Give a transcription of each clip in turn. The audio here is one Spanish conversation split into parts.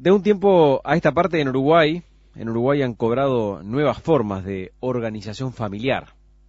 De un tiempo a esta parte en Uruguay han cobrado nuevas formas de organización familiar.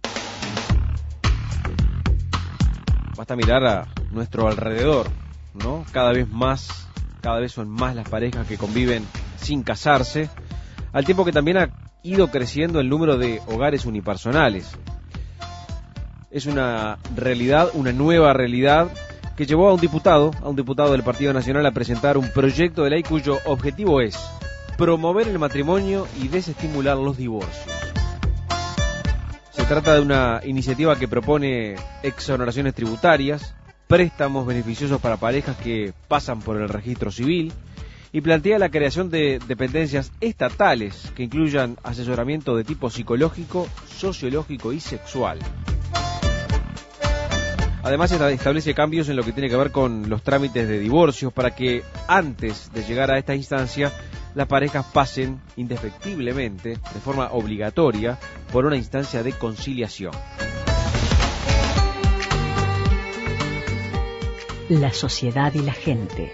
Basta mirar a nuestro alrededor, ¿no? Cada vez son más las parejas que conviven sin casarse, al tiempo que también ha ido creciendo el número de hogares unipersonales. Es una realidad, una nueva realidad, que llevó a un diputado del Partido Nacional a presentar un proyecto de ley cuyo objetivo es promover el matrimonio y desestimular los divorcios. Se trata de una iniciativa que propone exoneraciones tributarias, préstamos beneficiosos para parejas que pasan por el registro civil y plantea la creación de dependencias estatales que incluyan asesoramiento de tipo psicológico, sociológico y sexual. Además, establece cambios en lo que tiene que ver con los trámites de divorcios para que antes de llegar a esta instancia las parejas pasen indefectiblemente, de forma obligatoria, por una instancia de conciliación. La sociedad y la gente.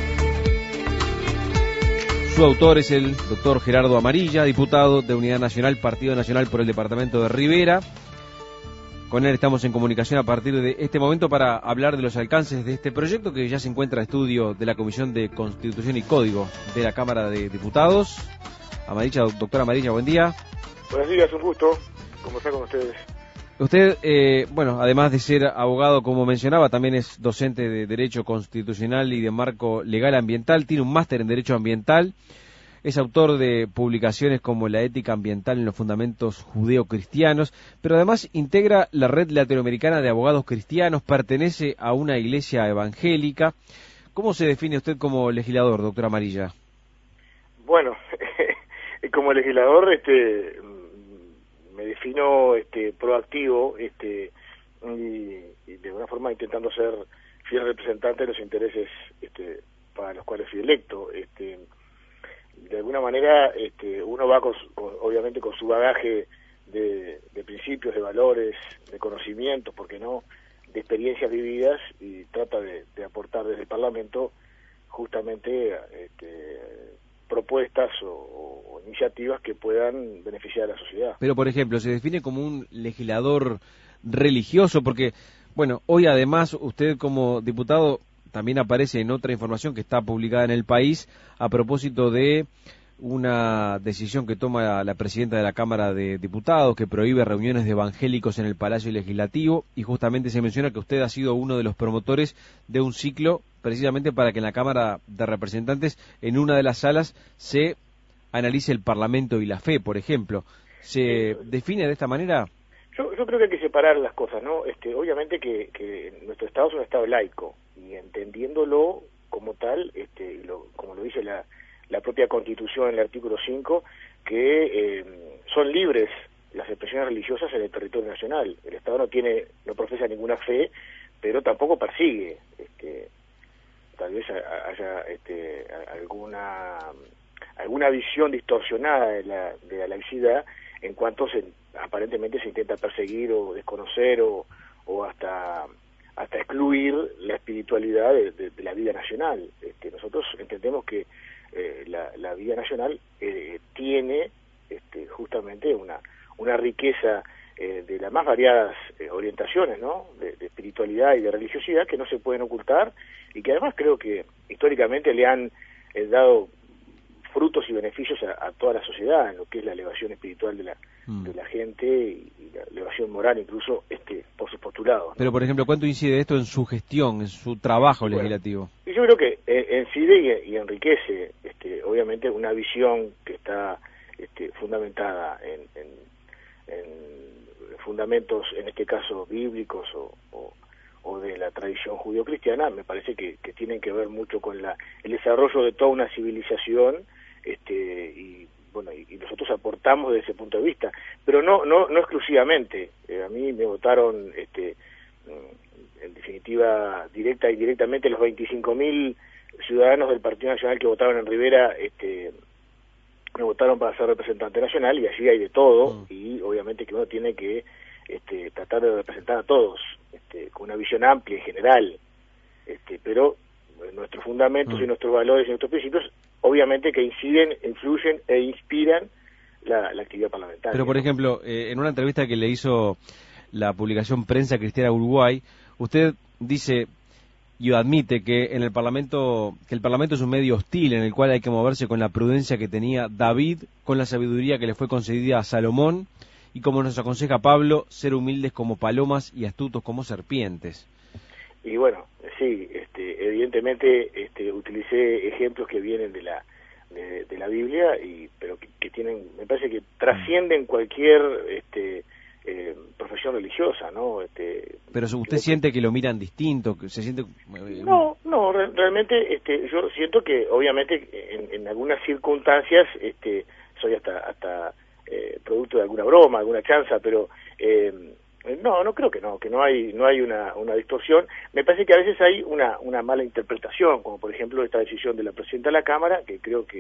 Su autor es el doctor Gerardo Amarilla, diputado de Unidad Nacional, Partido Nacional por el departamento de Rivera. Con él estamos en comunicación a partir de este momento para hablar de los alcances de este proyecto que ya se encuentra a estudio de la Comisión de Constitución y Código de la Cámara de Diputados. Amarilla, doctora Amarilla, buen día. Buenos días, un gusto conversar con ustedes. Usted, además de ser abogado, como mencionaba, también es docente de Derecho Constitucional y de Marco Legal Ambiental, tiene un máster en Derecho Ambiental. Es autor de publicaciones como La ética ambiental en los fundamentos judeo-cristianos, pero además integra la Red Latinoamericana de Abogados Cristianos, pertenece a una iglesia evangélica. ¿Cómo se define usted como legislador, doctora Amarilla? Bueno, como legislador me defino proactivo y de alguna forma intentando ser fiel representante de los intereses para los cuales fui electo. De alguna manera uno va obviamente con su bagaje de principios, de valores, de conocimientos, ¿por qué no?, de experiencias vividas, y trata de aportar desde el Parlamento justamente propuestas o iniciativas que puedan beneficiar a la sociedad. Pero, por ejemplo, ¿se define como un legislador religioso? Porque, bueno, hoy además usted como diputado también aparece en otra información que está publicada en El País a propósito de una decisión que toma la presidenta de la Cámara de Diputados que prohíbe reuniones de evangélicos en el Palacio Legislativo, y justamente se menciona que usted ha sido uno de los promotores de un ciclo precisamente para que en la Cámara de Representantes, en una de las salas, se analice el Parlamento y la fe, por ejemplo. ¿Se define de esta manera? Yo creo que hay que separar las cosas, ¿no? Obviamente que nuestro Estado es un Estado laico, y entendiéndolo como tal, como lo dice la propia Constitución en el artículo 5, que son libres las expresiones religiosas en el territorio nacional. El Estado no profesa ninguna fe, pero tampoco persigue. Tal vez haya alguna visión distorsionada de la laicidad en cuanto aparentemente se intenta perseguir o desconocer o hasta excluir la espiritualidad de la vida nacional. Nosotros entendemos que la vida nacional tiene justamente una riqueza de las más variadas orientaciones, ¿no?, de espiritualidad y de religiosidad, que no se pueden ocultar, y que además creo que históricamente le han dado frutos y beneficios a toda la sociedad, en lo que es la elevación espiritual de la gente y la elevación moral, incluso por sus postulados, ¿no? Pero, por ejemplo, ¿cuánto incide esto en su gestión, en su trabajo legislativo? Y yo creo que incide y enriquece, obviamente, una visión que está fundamentada en fundamentos, en este caso bíblicos o de la tradición judío-cristiana. Me parece que tienen que ver mucho con el desarrollo de toda una civilización, y nosotros aportamos desde ese punto de vista, pero no exclusivamente. A mí me votaron en definitiva directa y directamente los 25.000 ciudadanos del Partido Nacional que votaron en Rivera, me votaron para ser representante nacional, y allí hay de todo, y obviamente que uno tiene que tratar de representar a todos, con una visión amplia y general, pero nuestros fundamentos y nuestros valores y nuestros principios obviamente que inciden, influyen e inspiran la actividad parlamentaria. Pero, por ejemplo, en una entrevista que le hizo la publicación Prensa Cristiana Uruguay, usted dice y admite que en el Parlamento es un medio hostil en el cual hay que moverse con la prudencia que tenía David, con la sabiduría que le fue concedida a Salomón, y como nos aconseja Pablo, ser humildes como palomas y astutos como serpientes. Y bueno, sí, evidentemente utilicé ejemplos que vienen de la Biblia, pero que tienen, me parece que trascienden cualquier profesión religiosa, ¿no? Pero usted siente que lo miran distinto, que se siente... No, realmente yo siento que obviamente en algunas circunstancias soy hasta producto de alguna broma, alguna chanza, pero no creo que no hay una distorsión. Me parece que a veces hay una mala interpretación, como por ejemplo esta decisión de la presidenta de la Cámara, que creo que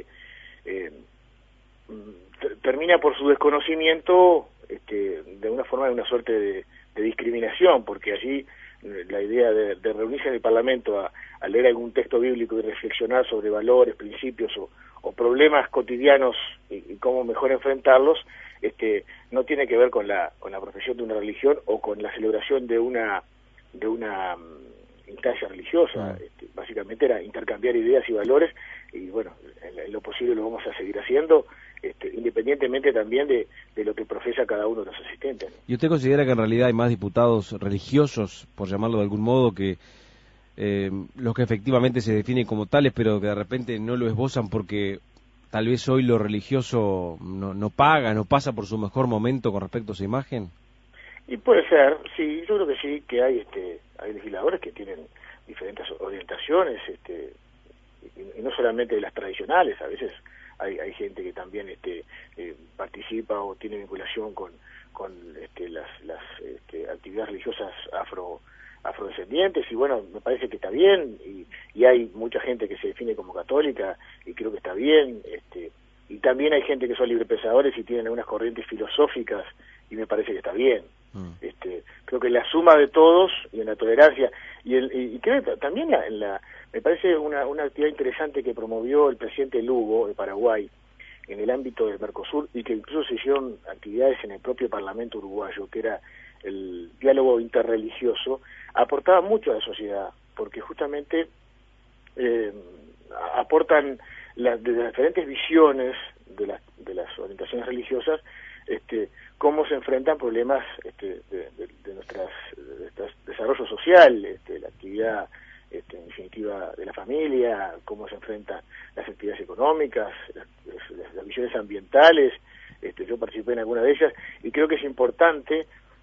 termina por su desconocimiento de una forma, de una suerte de discriminación, porque allí la idea de reunirse en el Parlamento a leer algún texto bíblico y reflexionar sobre valores, principios o problemas cotidianos y cómo mejor enfrentarlos, no tiene que ver con la profesión de una religión o con la celebración de una instancia religiosa. Básicamente era intercambiar ideas y valores, y bueno, en lo posible lo vamos a seguir haciendo, independientemente también de lo que profesa cada uno de los asistentes, ¿no? ¿Y usted considera que en realidad hay más diputados religiosos, por llamarlo de algún modo, que los que efectivamente se definen como tales, pero que de repente no lo esbozan porque tal vez hoy lo religioso no paga, no pasa por su mejor momento con respecto a su imagen? Y puede ser, sí, yo creo que sí, que hay legisladores que tienen diferentes orientaciones, y no solamente de las tradicionales. A veces hay gente que también participa o tiene vinculación con las actividades religiosas afrodescendientes, y bueno, me parece que está bien, y hay mucha gente que se define como católica y creo que está bien, y también hay gente que son librepensadores y tienen algunas corrientes filosóficas y me parece que está bien. Creo que la suma de todos y en la tolerancia y creo que también me parece una actividad interesante que promovió el presidente Lugo de Paraguay en el ámbito del Mercosur, y que incluso se hicieron actividades en el propio Parlamento uruguayo, que era el diálogo interreligioso, aportaba mucho a la sociedad, porque justamente aportan de las diferentes visiones de las orientaciones religiosas, cómo se enfrentan problemas de nuestros desarrollo social, la actividad en definitiva de la familia, cómo se enfrentan las actividades económicas, las visiones ambientales. Yo participé en alguna de ellas y creo que es importante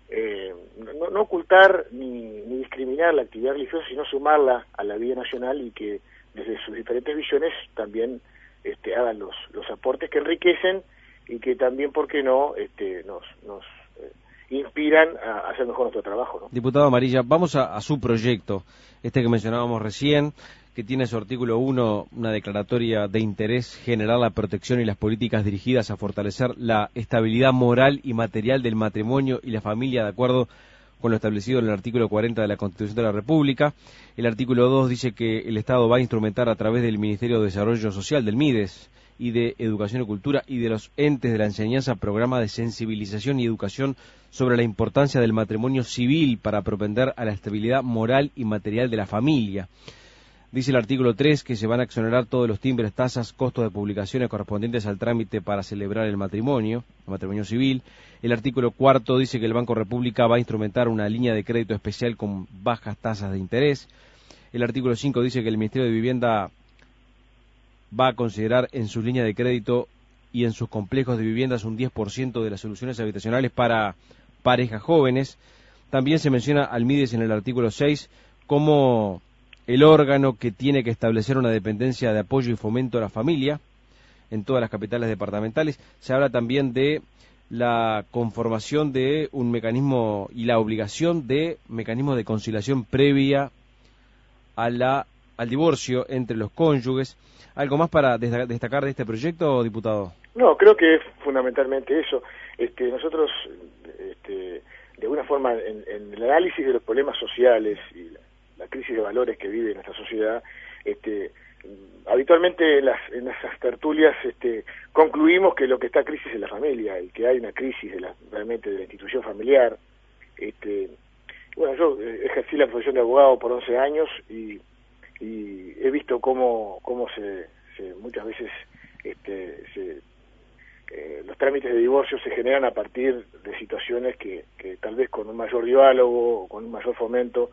no ocultar ni discriminar la actividad religiosa, sino sumarla a la vida nacional, y que desde sus diferentes visiones también hagan los aportes que enriquecen y que también, ¿por qué no?, nos inspiran a hacer mejor nuestro trabajo, ¿no? Diputado Amarilla, vamos a su proyecto, que mencionábamos recién, que tiene su artículo 1, una declaratoria de interés generar la protección y las políticas dirigidas a fortalecer la estabilidad moral y material del matrimonio y la familia de acuerdo con lo establecido en el artículo 40 de la Constitución de la República. El artículo 2 dice que el Estado va a instrumentar a través del Ministerio de Desarrollo Social, del MIDES, y de Educación y Cultura y de los entes de la enseñanza, programa de sensibilización y educación sobre la importancia del matrimonio civil para propender a la estabilidad moral y material de la familia. Dice el artículo 3 que se van a exonerar todos los timbres, tasas, costos de publicaciones correspondientes al trámite para celebrar el matrimonio civil. El artículo 4 dice que el Banco República va a instrumentar una línea de crédito especial con bajas tasas de interés. El artículo 5 dice que el Ministerio de Vivienda va a considerar en sus líneas de crédito y en sus complejos de viviendas un 10% de las soluciones habitacionales para parejas jóvenes. También se menciona al MIDES en el artículo 6 como el órgano que tiene que establecer una dependencia de apoyo y fomento a la familia en todas las capitales departamentales. Se habla también de la conformación de un mecanismo y la obligación de mecanismos de conciliación previa al divorcio entre los cónyuges. ¿Algo más para destacar de este proyecto, diputado? No, creo que es fundamentalmente eso. Nosotros, de alguna forma, en el análisis de los problemas sociales y la crisis de valores que vive nuestra sociedad, habitualmente en esas tertulias concluimos que lo que está en crisis es la familia, y que hay una crisis realmente de la institución familiar. Bueno, yo ejercí la profesión de abogado por 11 años y he visto cómo muchas veces los trámites de divorcio se generan a partir de situaciones que tal vez con un mayor diálogo o con un mayor fomento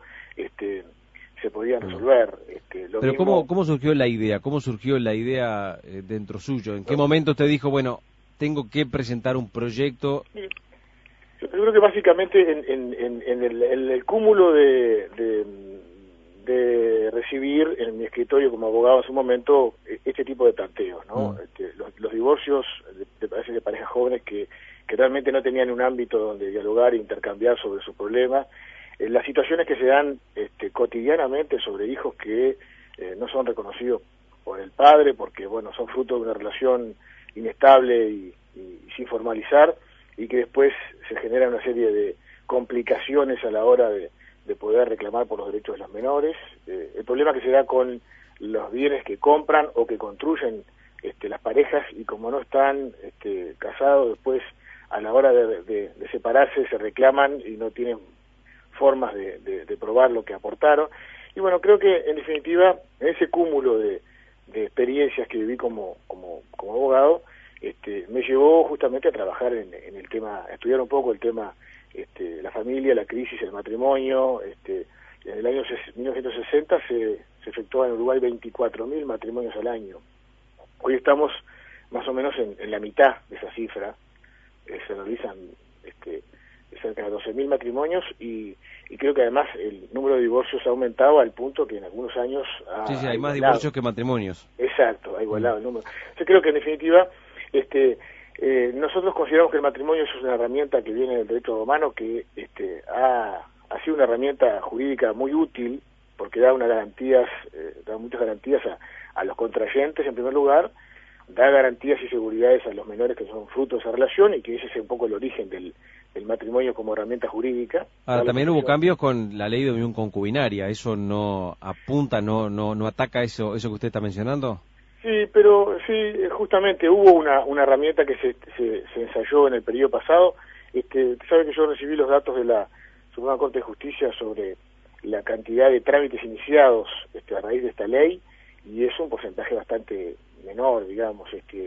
se podían resolver. Pero mismo... ¿cómo surgió la idea? ¿Cómo surgió la idea dentro suyo? ¿En qué momento usted dijo, bueno, tengo que presentar un proyecto? Yo creo que básicamente en el cúmulo de recibir en mi escritorio como abogado en su momento este tipo de tanteos, ¿no? Los divorcios de parejas jóvenes que realmente no tenían un ámbito donde dialogar e intercambiar sobre sus problemas, las situaciones que se dan cotidianamente sobre hijos que no son reconocidos por el padre porque, bueno, son fruto de una relación inestable y sin formalizar, y que después se genera una serie de complicaciones a la hora de poder reclamar por los derechos de los menores, el problema que se da con los bienes que compran o que construyen las parejas, y como no están casados, después a la hora de separarse se reclaman y no tienen formas de probar lo que aportaron. Y bueno, creo que en definitiva en ese cúmulo de experiencias que viví como abogado, me llevó justamente a trabajar en el tema, a estudiar un poco el tema la familia, la crisis, el matrimonio. En el año 1960 se efectuaban en Uruguay 24.000 matrimonios al año. Hoy estamos más o menos en la mitad de esa cifra. Se realizan cerca de 12.000 matrimonios y creo que además el número de divorcios ha aumentado al punto que en algunos años Sí, hay más divorcios que matrimonios. Exacto, ha igualado el número. Yo creo que en definitiva nosotros consideramos que el matrimonio es una herramienta que viene del derecho romano, que ha sido una herramienta jurídica muy útil porque da muchas garantías a los contrayentes en primer lugar, da garantías y seguridades a los menores que son fruto de esa relación, y que ese es un poco el origen del matrimonio como herramienta jurídica. Ahora, también hubo cambios con la ley de unión concubinaria. ¿Eso no apunta, no ataca eso que usted está mencionando? Sí, pero sí, justamente hubo una herramienta que se ensayó en el periodo pasado. Sabe que yo recibí los datos de la Suprema Corte de Justicia sobre la cantidad de trámites iniciados a raíz de esta ley, y es un porcentaje bastante menor, digamos.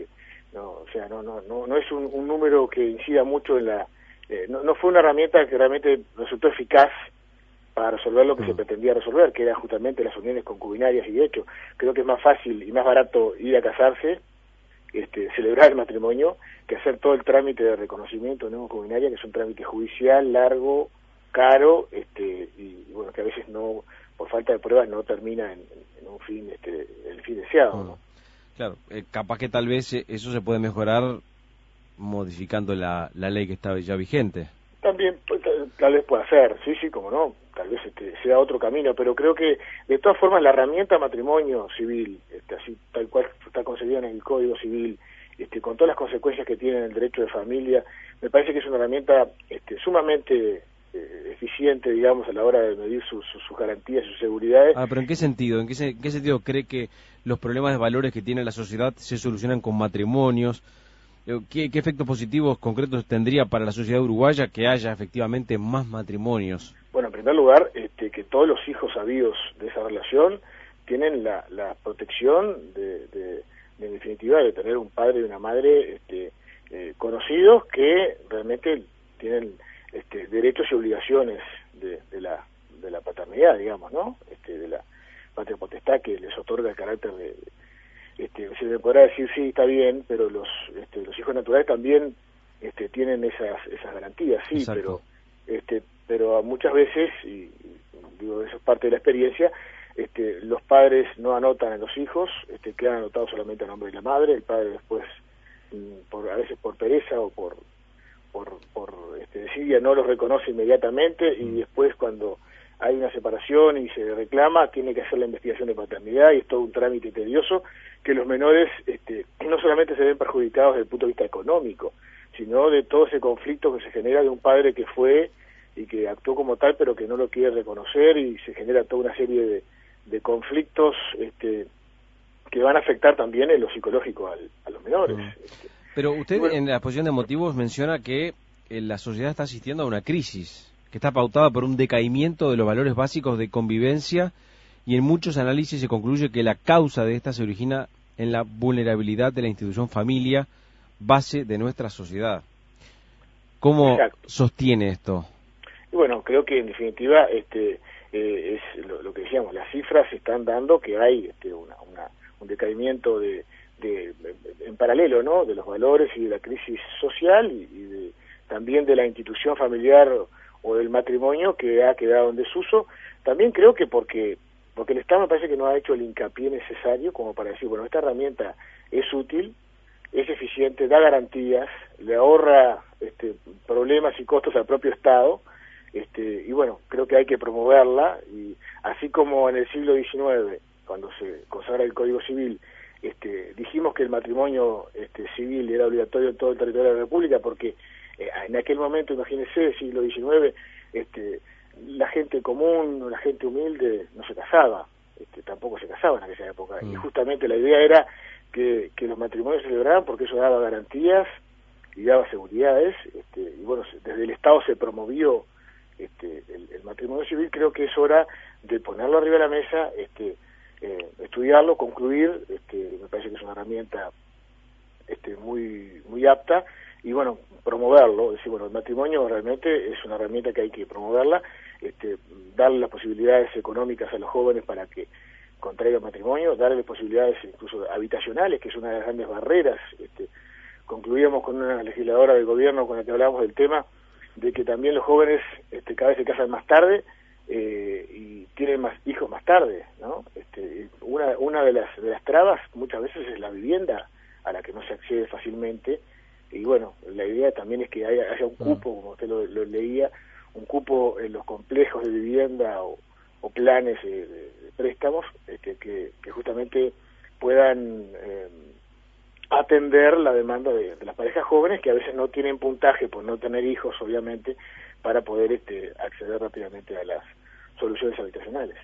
No es un número que incida mucho en la... no fue una herramienta que realmente resultó eficaz para resolver lo que se pretendía resolver, que era justamente las uniones concubinarias. Y de hecho, creo que es más fácil y más barato ir a casarse, celebrar el matrimonio, que hacer todo el trámite de reconocimiento de unión concubinaria, que es un trámite judicial, largo, caro, y bueno, que a veces no, por falta de pruebas, no termina en un fin, el fin deseado, ¿no? Claro, capaz que tal vez eso se puede mejorar modificando la ley que está ya vigente. También tal vez pueda ser, sí, como no, tal vez sea otro camino, pero creo que de todas formas la herramienta matrimonio civil, así tal cual está concebida en el Código Civil, con todas las consecuencias que tiene en el derecho de familia, me parece que es una herramienta sumamente eficiente, digamos, a la hora de medir sus garantías y sus seguridades. Pero ¿en qué sentido? ¿En qué sentido cree que los problemas de valores que tiene la sociedad se solucionan con matrimonios? ¿Qué efectos positivos concretos tendría para la sociedad uruguaya que haya efectivamente más matrimonios? Bueno, en primer lugar, que todos los hijos habidos de esa relación tienen la protección en definitiva, de tener un padre y una madre conocidos, que realmente tienen derechos y obligaciones de la paternidad, digamos, ¿no? De la patria potestad, que les otorga el carácter de... se me podrá decir, sí, está bien, pero los hijos naturales también tienen esas garantías, sí. Exacto. Pero muchas veces, y digo, eso es parte de la experiencia, los padres no anotan a los hijos, quedan anotados solamente a nombre de la madre. El padre después, a veces por pereza o por desidia, no los reconoce inmediatamente, y después cuando hay una separación y se reclama, tiene que hacer la investigación de paternidad, y es todo un trámite tedioso, que los menores no solamente se ven perjudicados desde el punto de vista económico, sino de todo ese conflicto que se genera de un padre que fue y que actuó como tal, pero que no lo quiere reconocer, y se genera toda una serie de conflictos que van a afectar también en lo psicológico a los menores. Pero usted bueno, en la exposición de motivos menciona que la sociedad está asistiendo a una crisis, que está pautada por un decaimiento de los valores básicos de convivencia, y en muchos análisis se concluye que la causa de esta se origina en la vulnerabilidad de la institución familia, base de nuestra sociedad. ¿Cómo exacto. sostiene esto? Y bueno, creo que en definitiva es lo que decíamos, las cifras están dando que hay un decaimiento en paralelo, ¿no?, de los valores y de la crisis social y también de la institución familiar o del matrimonio, que ha quedado en desuso. También creo que porque el Estado me parece que no ha hecho el hincapié necesario como para decir, bueno, esta herramienta es útil, es eficiente, da garantías, le ahorra problemas y costos al propio Estado, y bueno, creo que hay que promoverla, y así como en el siglo XIX, cuando se consagra el Código Civil, dijimos que el matrimonio civil era obligatorio en todo el territorio de la República, porque en aquel momento, imagínense, el siglo XIX, la gente común o la gente humilde no se casaba, tampoco se casaba en aquella época, y justamente la idea era que los matrimonios se celebraran porque eso daba garantías y daba seguridades, y bueno, desde el Estado se promovió el matrimonio civil. Creo que es hora de ponerlo arriba de la mesa, estudiarlo, concluir, me parece que es una herramienta muy apta, y bueno, promoverlo, es decir, bueno, el matrimonio realmente es una herramienta que hay que promoverla, darle las posibilidades económicas a los jóvenes para que contraigan matrimonio, darle posibilidades incluso habitacionales, que es una de las grandes barreras. Concluíamos con una legisladora del gobierno con la que hablábamos del tema, de que también los jóvenes cada vez se casan más tarde y tienen más hijos más tarde, ¿no? Una de las trabas muchas veces es la vivienda, a la que no se accede fácilmente, y bueno, la idea también es que haya un cupo, como usted lo leía, un cupo en los complejos de vivienda o planes de préstamos, que justamente puedan atender la demanda de las parejas jóvenes, que a veces no tienen puntaje por no tener hijos, obviamente, para poder acceder rápidamente a las soluciones habitacionales.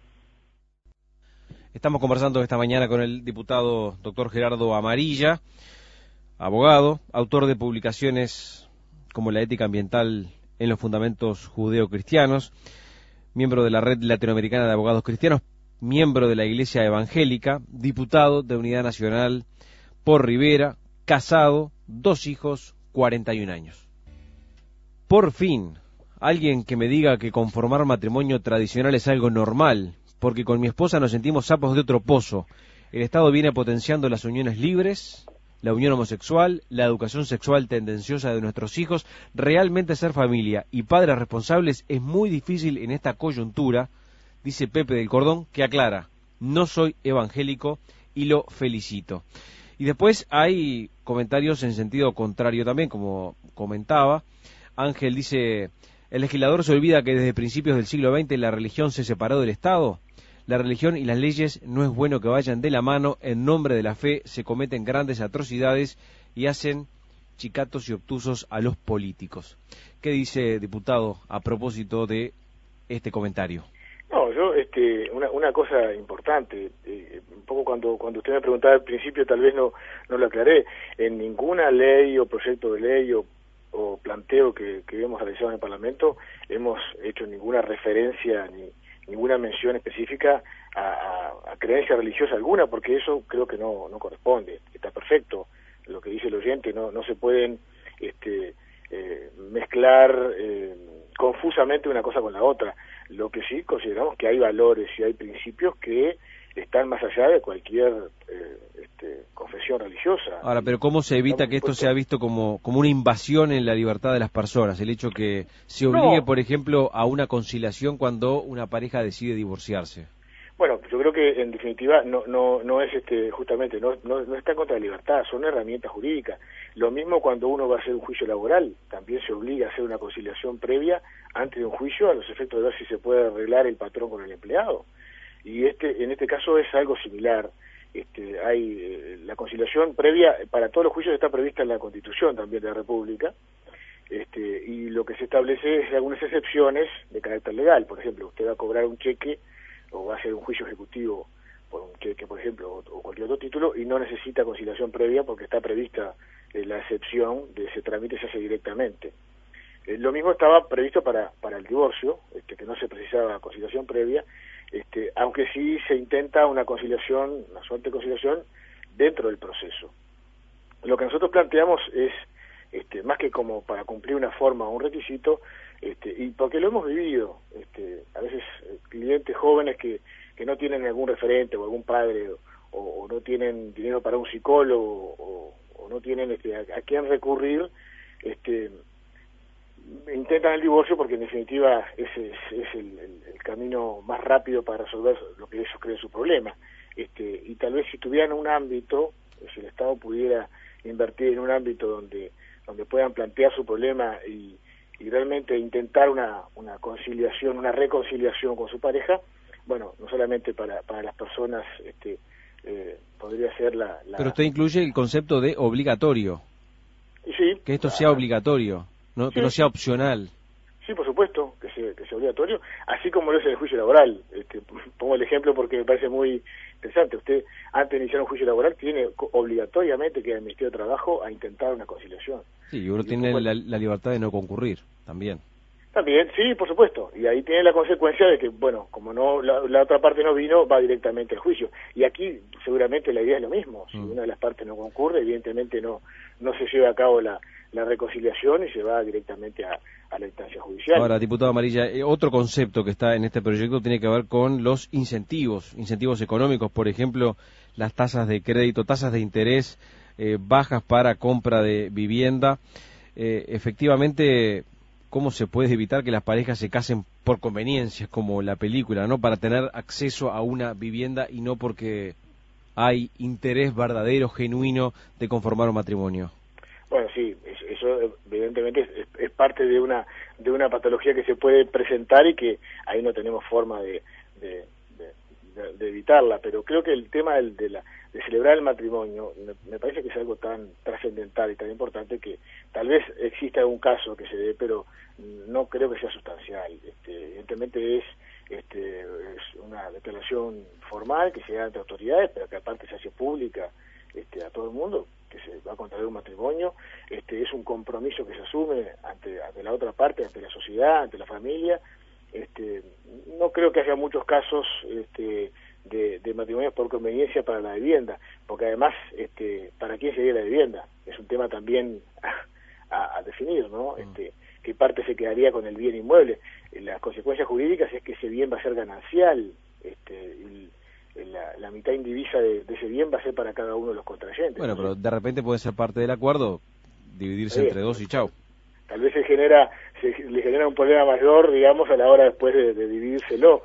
Estamos conversando esta mañana con el diputado doctor Gerardo Amarilla, abogado, autor de publicaciones como La ética ambiental en los fundamentos judeocristianos, miembro de la Red Latinoamericana de Abogados Cristianos, miembro de la Iglesia Evangélica, diputado de Unidad Nacional por Rivera, casado, 2 hijos, 41 años. Por fin, alguien que me diga que conformar matrimonio tradicional es algo normal, porque con mi esposa nos sentimos sapos de otro pozo. El Estado viene potenciando las uniones libres, la unión homosexual, la educación sexual tendenciosa de nuestros hijos. Realmente ser familia y padres responsables es muy difícil en esta coyuntura, dice Pepe del Cordón, que aclara: no soy evangélico y lo felicito. Y después hay comentarios en sentido contrario también, como comentaba. Ángel dice: el legislador se olvida que desde principios del siglo XX la religión se separó del Estado. La religión y las leyes no es bueno que vayan de la mano. En nombre de la fe se cometen grandes atrocidades y hacen chicatos y obtusos a los políticos. ¿Qué dice, diputado, a propósito de este comentario? No, yo, una cosa importante, un poco cuando usted me preguntaba al principio, tal vez no lo aclaré. En ninguna ley o proyecto de ley o planteo que hemos realizado en el Parlamento hemos hecho ninguna referencia ni ninguna mención específica a creencia religiosa alguna, porque eso creo que no corresponde. Está perfecto lo que dice el oyente, no se pueden mezclar confusamente una cosa con la otra. Lo que sí consideramos que hay valores y hay principios que están más allá de cualquier confesión religiosa. Ahora, pero ¿cómo se evita que esto sea visto como una invasión en la libertad de las personas? El hecho que se obligue, por ejemplo, a una conciliación cuando una pareja decide divorciarse. Bueno, yo creo que en definitiva no es justamente no está en contra de la libertad, son herramientas jurídicas. Lo mismo cuando uno va a hacer un juicio laboral, también se obliga a hacer una conciliación previa antes de un juicio a los efectos de ver si se puede arreglar el patrón con el empleado. Y en este caso es algo similar. Hay la conciliación previa para todos los juicios está prevista en la Constitución también de la República, y lo que se establece es algunas excepciones de carácter legal. Por ejemplo, usted va a cobrar un cheque o va a hacer un juicio ejecutivo por un cheque, por ejemplo, o cualquier otro título, y no necesita conciliación previa porque está prevista la excepción de ese trámite, se hace directamente. Lo mismo estaba previsto para el divorcio, que no se precisaba conciliación previa, aunque sí se intenta una conciliación, una suerte de conciliación dentro del proceso. Lo que nosotros planteamos es, más que como para cumplir una forma o un requisito, y porque lo hemos vivido, a veces clientes jóvenes que no tienen algún referente o algún padre o no tienen dinero para un psicólogo o no tienen a quién recurrir, intentan el divorcio porque en definitiva ese es el camino más rápido para resolver lo que ellos creen su problema. Y tal vez si tuvieran un ámbito, si el Estado pudiera invertir en un ámbito donde puedan plantear su problema y realmente intentar una conciliación, una reconciliación con su pareja, bueno, no solamente para las personas podría ser la... Pero usted incluye el concepto de obligatorio. Sí. Que esto sea obligatorio, ¿no? Sí, que no sea opcional. Sí, por supuesto, que sea obligatorio, así como lo es el juicio laboral. Pongo el ejemplo porque me parece muy interesante. Usted, antes de iniciar un juicio laboral, tiene obligatoriamente que ir al Ministerio de Trabajo a intentar una conciliación. Sí, y uno tiene la libertad de no concurrir, también. También, sí, por supuesto. Y ahí tiene la consecuencia de que, bueno, como no la otra parte no vino, va directamente al juicio. Y aquí seguramente la idea es lo mismo. Si una de las partes no concurre, evidentemente no se lleva a cabo la reconciliación y se va directamente a la instancia judicial. Ahora, diputado Amarilla, otro concepto que está en este proyecto tiene que ver con los incentivos económicos, por ejemplo, las tasas de crédito, tasas de interés bajas para compra de vivienda. Efectivamente, ¿cómo se puede evitar que las parejas se casen por conveniencia, como la película, ¿no? Para tener acceso a una vivienda y no porque hay interés verdadero, genuino, de conformar un matrimonio? Bueno, sí, eso evidentemente es parte de una patología que se puede presentar y que ahí no tenemos forma de evitarla, pero creo que el tema de celebrar el matrimonio me parece que es algo tan trascendental y tan importante que tal vez exista algún caso que se dé, pero no creo que sea sustancial. Evidentemente es una declaración formal que se da ante autoridades, pero que aparte se hace pública a todo el mundo, que se va a contraer un matrimonio. Es un compromiso que se asume ante la otra parte, ante la sociedad, ante la familia. No creo que haya muchos casos de matrimonios por conveniencia para la vivienda, porque además, ¿para quién sería la vivienda? Es un tema también a definir, ¿no? ¿Qué parte se quedaría con el bien inmueble? Las consecuencias jurídicas es que ese bien va a ser ganancial, la mitad indivisa de ese bien va a ser para cada uno de los contrayentes. Bueno, pero de repente puede ser parte del acuerdo dividirse entre dos y chau. Tal vez le genera un problema mayor, digamos, a la hora después de dividírselo,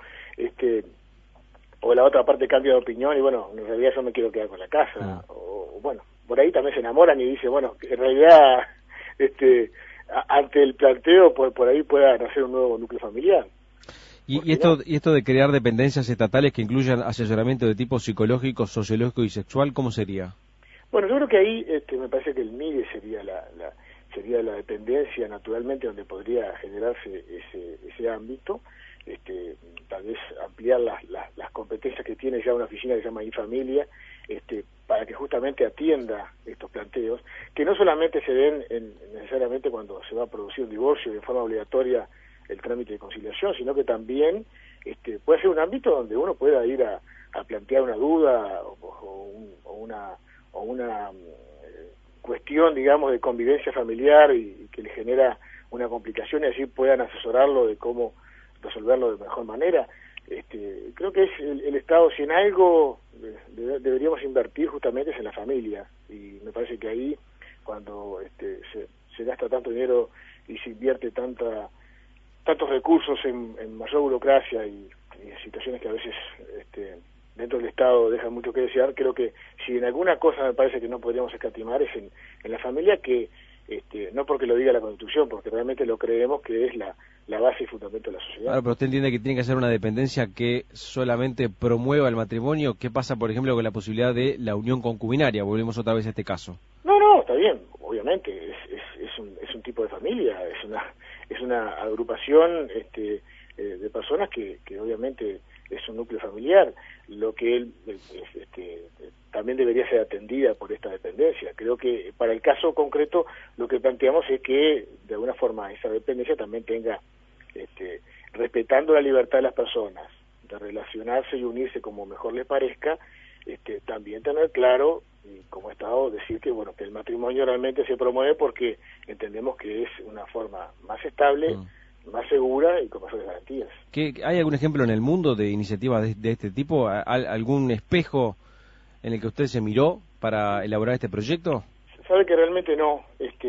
o la otra parte cambia de opinión y bueno, en realidad yo me quiero quedar con la casa, o bueno, por ahí también se enamoran y dicen, bueno, en realidad, ante el planteo, por ahí pueda nacer un nuevo núcleo familiar. Y esto de crear dependencias estatales que incluyan asesoramiento de tipo psicológico, sociológico y sexual, ¿cómo sería? Bueno, yo creo que ahí me parece que el MIDE sería la dependencia naturalmente donde podría generarse ese ámbito, tal vez ampliar las competencias que tiene ya una oficina que se llama Infamilia, para que justamente atienda estos planteos, que no solamente se den necesariamente cuando se va a producir un divorcio de forma obligatoria el trámite de conciliación, sino que también puede ser un ámbito donde uno pueda ir a plantear una duda o una cuestión, digamos, de convivencia familiar y que le genera una complicación y así puedan asesorarlo de cómo resolverlo de mejor manera. Creo que es el Estado, si en algo deberíamos invertir justamente es en la familia, y me parece que ahí cuando se gasta tanto dinero y se invierte tantos recursos en mayor burocracia y situaciones que a veces dentro del Estado dejan mucho que desear, creo que si en alguna cosa me parece que no podríamos escatimar es en la familia, que no porque lo diga la Constitución, porque realmente lo creemos que es la base y fundamento de la sociedad. Claro, pero usted entiende que tiene que ser una dependencia que solamente promueva el matrimonio. ¿Qué pasa, por ejemplo, con la posibilidad de la unión concubinaria? Volvemos otra vez a este caso. No, está bien, obviamente, es un tipo de familia, es una agrupación de personas que obviamente es un núcleo familiar, lo que él también debería ser atendida por esta dependencia. Creo que para el caso concreto lo que planteamos es que de alguna forma esa dependencia también tenga, respetando la libertad de las personas de relacionarse y unirse como mejor les parezca, también tener claro, y como Estado, decir que bueno, que el matrimonio realmente se promueve porque entendemos que es una forma más estable, más segura y con mayores garantías. ¿Hay algún ejemplo en el mundo de iniciativas de este tipo? ¿Algún espejo en el que usted se miró para elaborar este proyecto? Sabe que realmente no,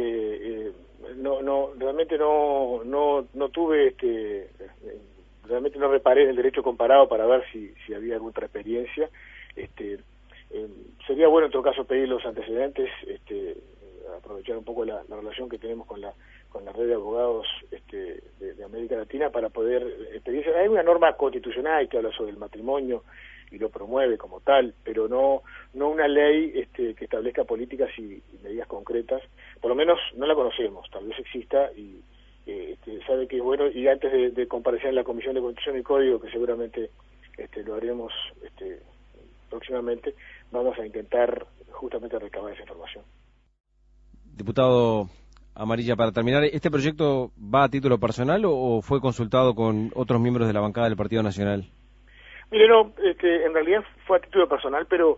realmente no tuve, realmente no reparé en el derecho comparado para ver si había alguna otra experiencia. Sería bueno en todo caso pedir los antecedentes, aprovechar un poco la relación que tenemos con la red de abogados de América Latina para poder pedir. Hay una norma constitucional que habla sobre el matrimonio y lo promueve como tal, pero no una ley que establezca políticas y medidas concretas. Por lo menos no la conocemos, tal vez exista y sabe que es bueno. Y antes de comparecer en la Comisión de Constitución y Código, que seguramente lo haremos próximamente, vamos a intentar justamente recabar esa información. Diputado Amarilla, para terminar, ¿este proyecto va a título personal o fue consultado con otros miembros de la bancada del Partido Nacional? Mire, no, en realidad fue a título personal, pero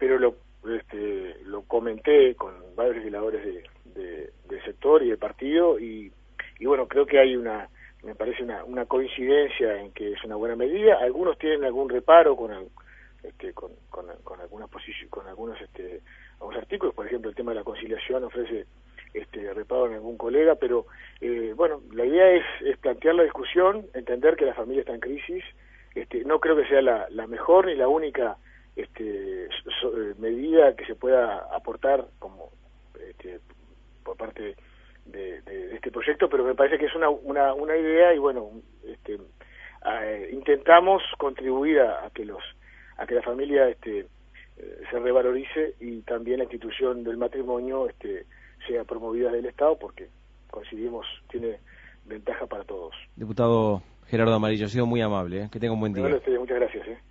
lo comenté con varios legisladores del sector y del partido y bueno, creo que hay me parece una coincidencia en que es una buena medida. Algunos tienen algún reparo con algunas posiciones, con algunos artículos, por ejemplo el tema de la conciliación ofrece reparo en algún colega, pero bueno, la idea es plantear la discusión, entender que la familia está en crisis. No creo que sea la mejor ni la única medida que se pueda aportar como por parte de este proyecto, pero me parece que es una idea y bueno, intentamos contribuir a que la familia se revalorice y también la institución del matrimonio sea promovida del Estado porque coincidimos, tiene ventaja para todos. Diputado Gerardo Amarilla, ha sido muy amable, que tenga un buen día. Muchas gracias.